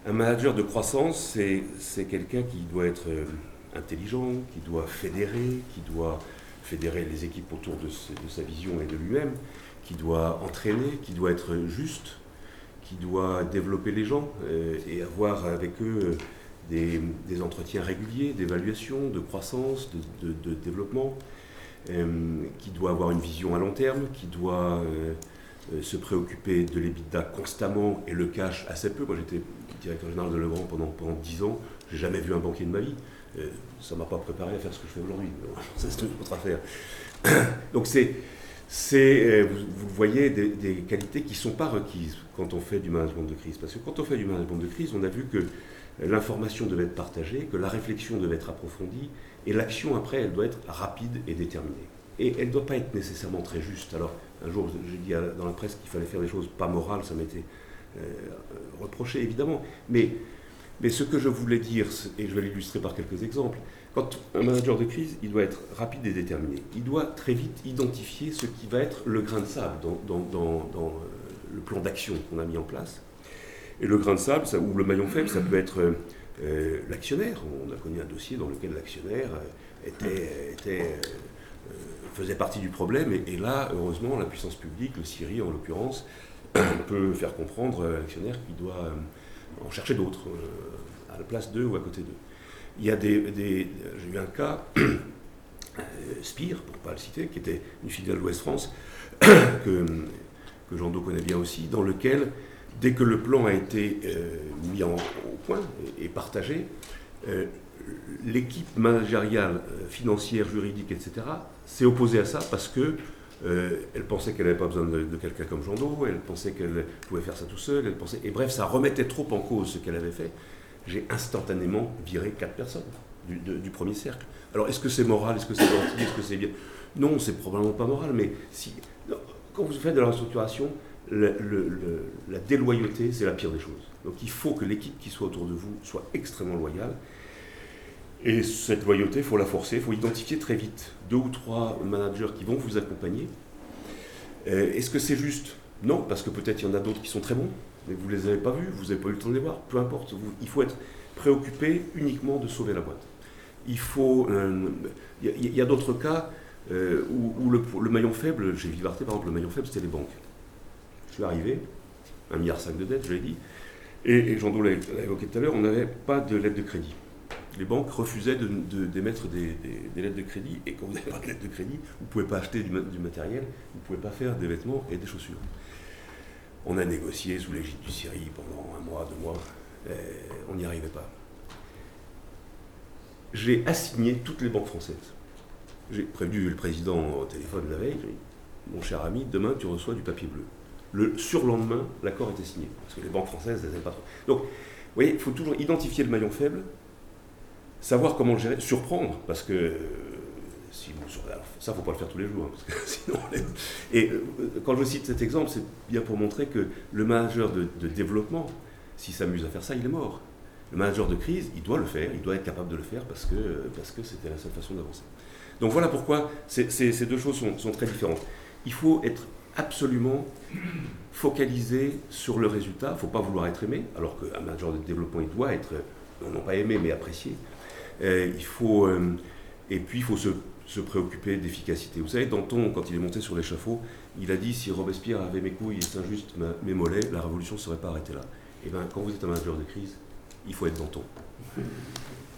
Un manager de croissance, c'est quelqu'un qui doit être intelligent, qui doit fédérer les équipes autour de sa vision et de lui-même, qui doit entraîner, qui doit être juste, qui doit développer les gens et avoir avec eux des entretiens réguliers, d'évaluation, de croissance, de développement, qui doit avoir une vision à long terme, qui doit se préoccuper de l'EBITDA constamment et le cash assez peu. Moi j'étais directeur général de Legrand pendant 10 ans, j'ai jamais vu un banquier de ma vie. Ça ne m'a pas préparé à faire ce que je fais aujourd'hui. Ça, c'est une autre affaire. Donc vous voyez, des qualités qui ne sont pas requises quand on fait du management de crise. Parce que quand on fait du management de crise, on a vu que l'information devait être partagée, que la réflexion devait être approfondie, et l'action après, elle doit être rapide et déterminée. Et elle ne doit pas être nécessairement très juste. Alors, un jour, j'ai dit dans la presse qu'il fallait faire des choses pas morales, ça m'était reproché, évidemment. Mais ce que je voulais dire, et je vais l'illustrer par quelques exemples, quand un manager de crise, il doit être rapide et déterminé. Il doit très vite identifier ce qui va être le grain de sable dans le plan d'action qu'on a mis en place. Et le grain de sable, ou le maillon faible, ça peut être l'actionnaire. On a connu un dossier dans lequel l'actionnaire faisait partie du problème. Et là, heureusement, la puissance publique, le CIRI en l'occurrence, peut faire comprendre à l'actionnaire qu'il doit en chercher d'autres, à la place d'eux ou à côté d'eux. Il y a j'ai eu un cas, Spire, pour ne pas le citer, qui était une filiale d'Ouest France, que Jean Do connaît bien aussi, dans lequel, dès que le plan a été mis au point et partagé, l'équipe managériale, financière, juridique, etc., s'est opposée à ça parce que elle pensait qu'elle n'avait pas besoin de quelqu'un comme Jean Do, elle pensait qu'elle pouvait faire ça tout seul, et bref, ça remettait trop en cause ce qu'elle avait fait. J'ai instantanément viré 4 personnes du premier cercle. Alors, est-ce que c'est moral, est-ce que c'est gentil, est-ce que c'est bien? Non, c'est probablement pas moral, mais quand vous faites de la restructuration, la déloyauté, c'est la pire des choses. Donc il faut que l'équipe qui soit autour de vous soit extrêmement loyale. Et cette loyauté, il faut la forcer, il faut identifier très vite 2 ou 3 managers qui vont vous accompagner. Est-ce que c'est juste? Non, parce que peut-être il y en a d'autres qui sont très bons, mais vous ne les avez pas vus, vous n'avez pas eu le temps de les voir, peu importe. Il faut être préoccupé uniquement de sauver la boîte. Il y a d'autres cas où le maillon faible, chez Vivarté par exemple, le maillon faible c'était les banques. Je suis arrivé, 1,5 milliard de dettes, je l'ai dit, et Jean Do l'a évoqué tout à l'heure, on n'avait pas de lettres de crédit. Les banques refusaient d'émettre des lettres de crédit, et quand vous n'avez pas de lettres de crédit, vous ne pouvez pas acheter du matériel, vous ne pouvez pas faire des vêtements et des chaussures. On a négocié sous l'égide du CIRI pendant 1 mois, 2 mois, on n'y arrivait pas. J'ai assigné toutes les banques françaises. J'ai prévenu le président au téléphone la veille, j'ai dit, mon cher ami, demain tu reçois du papier bleu. Le surlendemain, l'accord était signé, parce que les banques françaises, elles n'aiment pas trop. Donc, vous voyez, il faut toujours identifier le maillon faible, savoir comment le gérer, surprendre, parce que si vous, alors, ça, il ne faut pas le faire tous les jours, parce que sinon... Et quand je cite cet exemple, c'est bien pour montrer que le manager de développement, s'il s'amuse à faire ça, il est mort. Le manager de crise, il doit le faire, il doit être capable de le faire, parce que c'était la seule façon d'avancer. Donc voilà pourquoi ces deux choses sont très différentes. Il faut être absolument focalisé sur le résultat, il ne faut pas vouloir être aimé, alors qu'un manager de développement, il doit être, non pas aimé, mais apprécié. Et puis il faut se préoccuper d'efficacité. Vous savez, Danton, quand il est monté sur l'échafaud, il a dit, si Robespierre avait mes couilles et Saint-Just mes mollets, la révolution ne serait pas arrêtée là. Et bien, quand vous êtes un manager de crise, il faut être Danton.